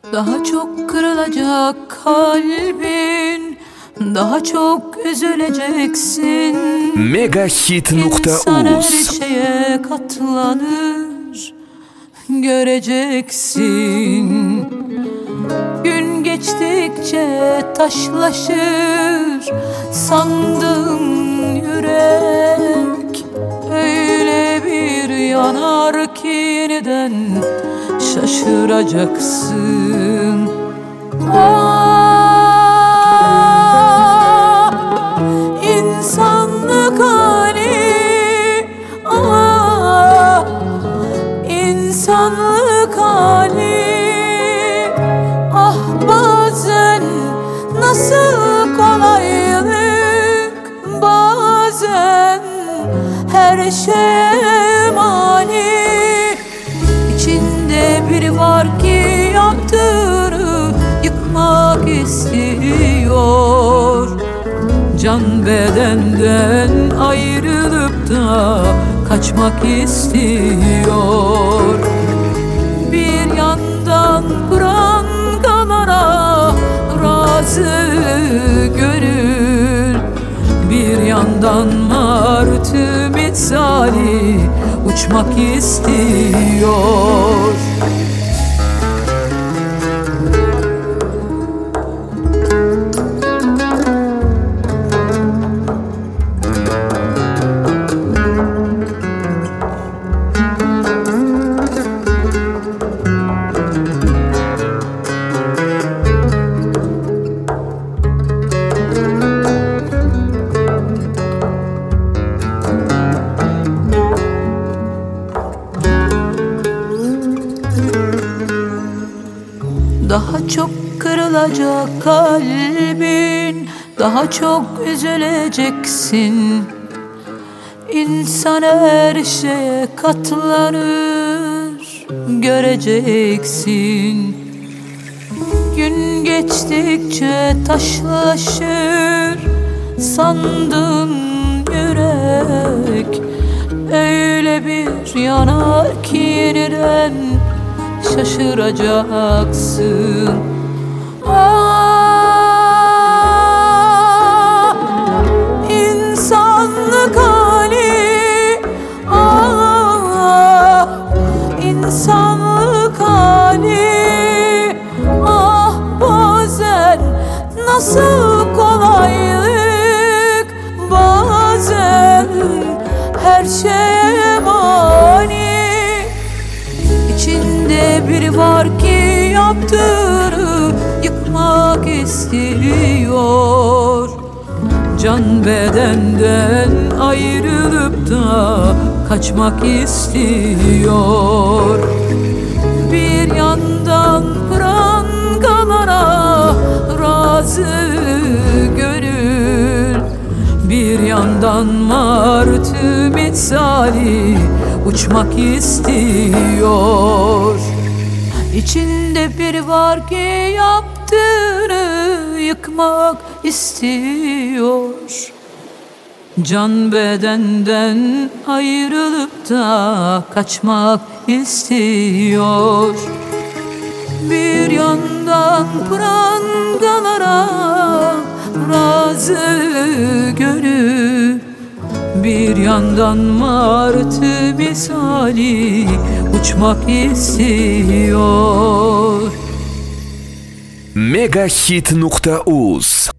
Daha çok kırılacak kalbin, daha çok üzüleceksin. Megahit.uz. İnsan her şeye katlanır, göreceksin. Gün geçtikçe taşlaşır sandığım yürek. Öyle bir yanar ki yeniden şaşıracaksın. İnsanlık hali, insanlık hali. Bazen nasıl kolaylık, bazen her şeye mani. İçinde biri var ki yaptığını yıkmak istiyor. Can bedenden ayrılıp da kaçmak istiyor. Bir yandan prangalara razı gönül, bir yandan martı misali uçmak istiyor. Daha çok kırılacak kalbin, daha çok üzüleceksin. İnsan her şeye katlanır, göreceksin. Gün geçtikçe taşlaşır sandığın yürek. Öyle bir yanar ki yeniden şaşıracaksın. İnsanlık hali, insanlık hali. Bazen nasıl kolaylık, bazen her şeye mani. İçinde biri var ki yaptığını yıkmak istiyor. Can bedenden ayrılıp da kaçmak istiyor. Bir yandan prangalara razı gönül, bir yandan martı misali uçmak istiyor. İçinde biri var ki yaptığını yıkmak istiyor. Can bedenden ayrılıp da kaçmak istiyor. Bir yandan prangalara razı gönül, bir yandan martı misali uçmak istiyor. Megahit.uz.